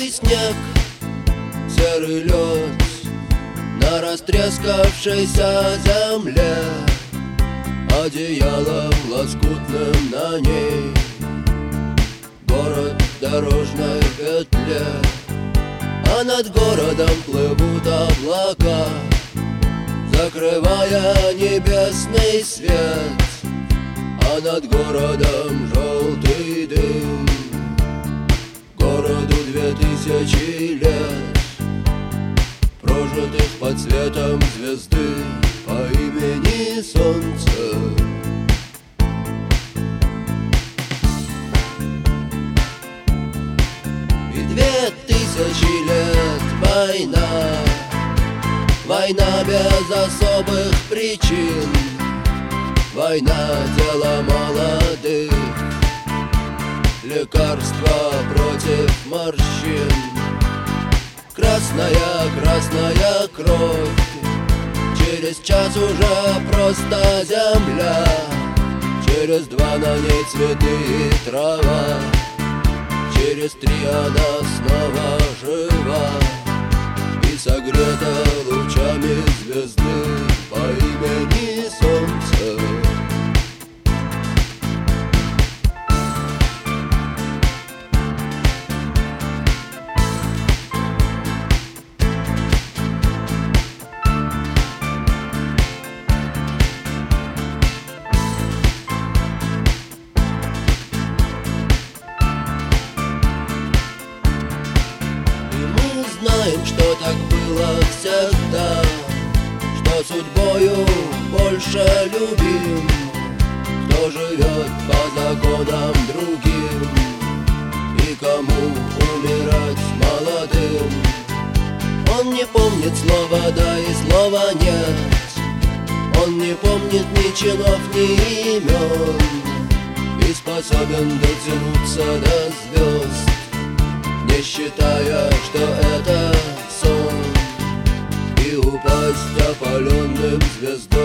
белый снег, серый лед на растрескавшейся земле, одеялом лоскутным на ней город в дорожной петле. А над городом плывут облака, закрывая небесный свет. А над городом желтый дым, городу 2000 лет, прожитых под светом звезды по имени Солнце. И 2000 лет война, война без особых причин, война — дело молодых, лекарство против морщин. Красная, красная кровь, через час уже просто земля, через 2 на ней цветы и трава, через 3 она снова жива и согрета лучами звезды по имени Солнце. Знаем, что так было всегда, что судьбою больше любим, кто живет по законам другим и кому умирать молодым. Он не помнит слова «да» и слова «нет», он не помнит ни чинов, ни имен и способен дотянуться до звезд, не считая, что это сон, и упасть опаленным звездам.